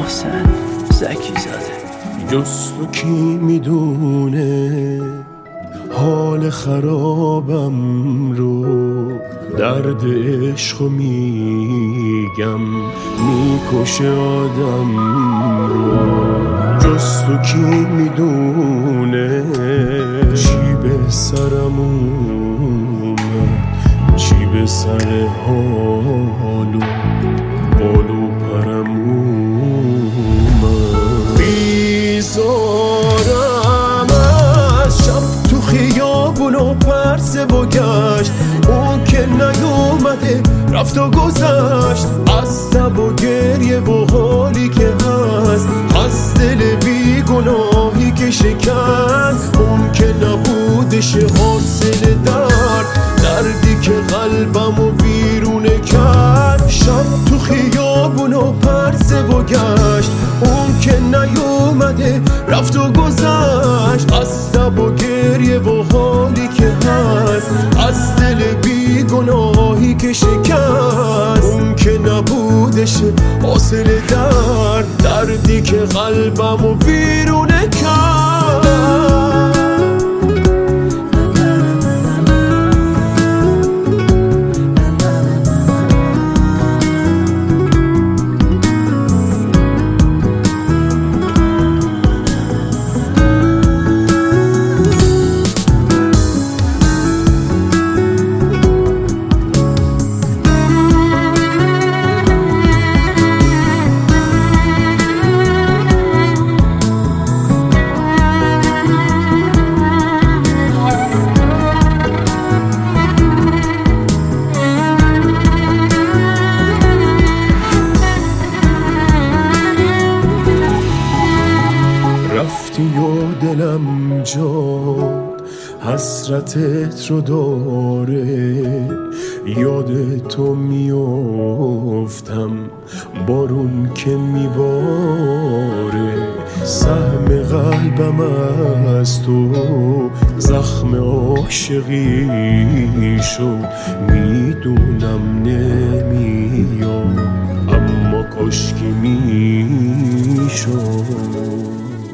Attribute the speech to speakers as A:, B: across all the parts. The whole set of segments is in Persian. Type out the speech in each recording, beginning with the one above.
A: محسن زکی زاده.
B: جز تو کی میدونه حال خرابم رو، درد عشقو میگم میکشه آدم رو. جز تو کی میدونه چی به سرم اومد، چی به سر حالو بالو پرم اومد. بیزارم از شب تو خیابون و پرسه و گشت، اون که نیومده رفت و گذشت. از تب و گریه و حالی که هست، از دل بیگناهی که شکست، اون که نبودش حاصل دردی که قلبم و ویرونه کرد. شب تو خیابون و پرسه و گشت، اون که نیومده رفت و گذشت. از تب و گریه و حالی که هست، از دل بیگناهی که شکست، اون که نبودش حاصل دردی که قلبم و ویرونه کرد. رفتی و دلم جاد حسرتت رو داره، یاد تو میافتم بارون که میباره. سهم قلبم از تو زخم عاشقی شد، میدونم نمیاد اما کاشکی میشد.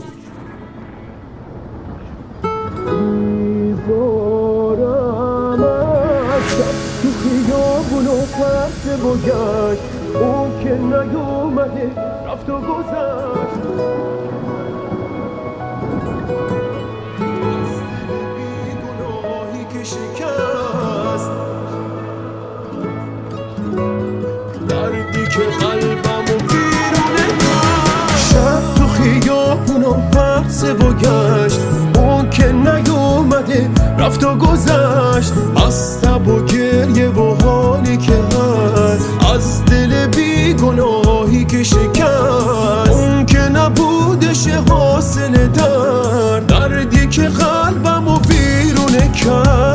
B: تو خیابون و پرسه و گشت، اون که نیومده رفت و گذشت. از دل بیگناهی که شکست، دردی که قلبم و ویرونه کرد. شب تو خیابون و پرسه و گشت، اون که نیومده رفت و گذشت. از تب و گریه و حالی که هست، از دل بیگناهی که شکست، اون که نبودش حاصل دردی که قلبم و ویرونه کرد.